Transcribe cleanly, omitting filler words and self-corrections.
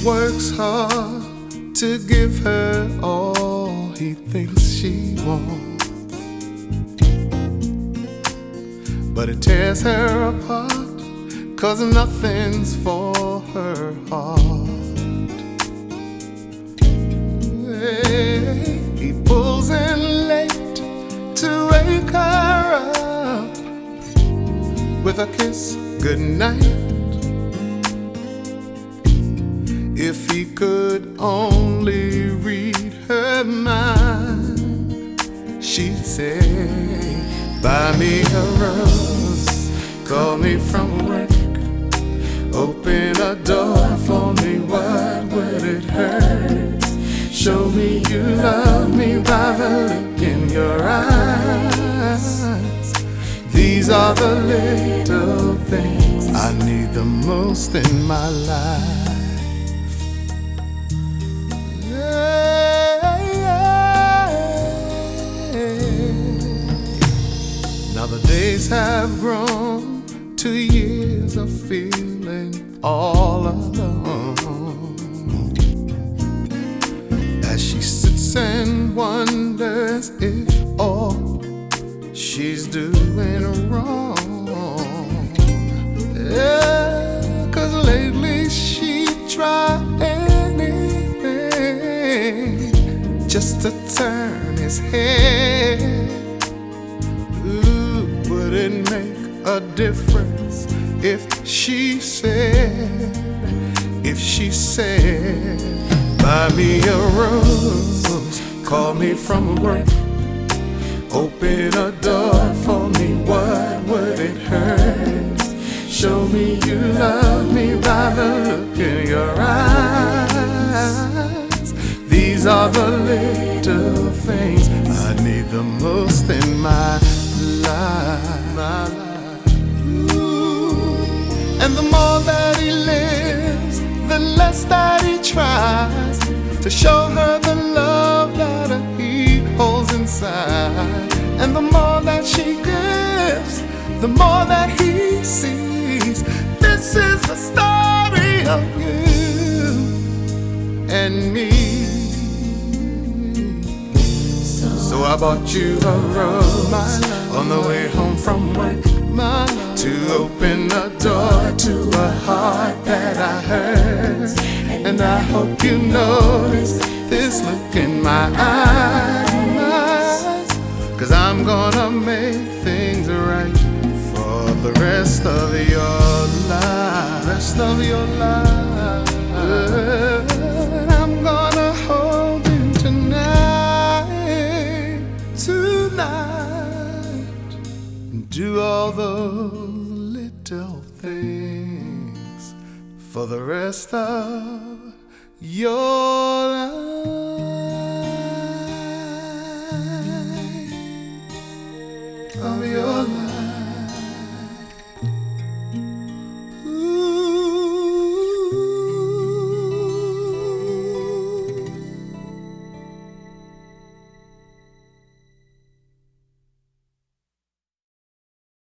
works hard to give her all he thinks she wants, but it tears her apart, 'cause nothing's for her heart. Hey, he pulls in late to wake her up with a kiss goodnight. If he could only read her mind, she'd say, buy me a rose, call me from work, open a door for me, what would it hurt? Show me you love me by the look in your eyes. These are the little things I need the most in my life. Now the days have grown to years of feeling all alone, as she sits and wonders if all she's doing wrong. Yeah, 'cause lately she tried anything just to turn his head. Would it make a difference if she said, buy me a rose, call me from work, open a door for me, what would it hurt? Show me you love me by the look in your eyes. These are the little things I need the most in my life. Ooh. And the more that he lives, the less that he tries to show her the love that he holds inside. And the more that she gives, the more that he sees. This is the story of you and me. So I bought you a rose on the way home from work, to open the door to a heart that I hurt. And I hope you notice this look in my eyes, 'cause I'm gonna make things right for the rest of your life. Rest of your life. I'm gonna hold you tonight, do all those little things for the rest of your life.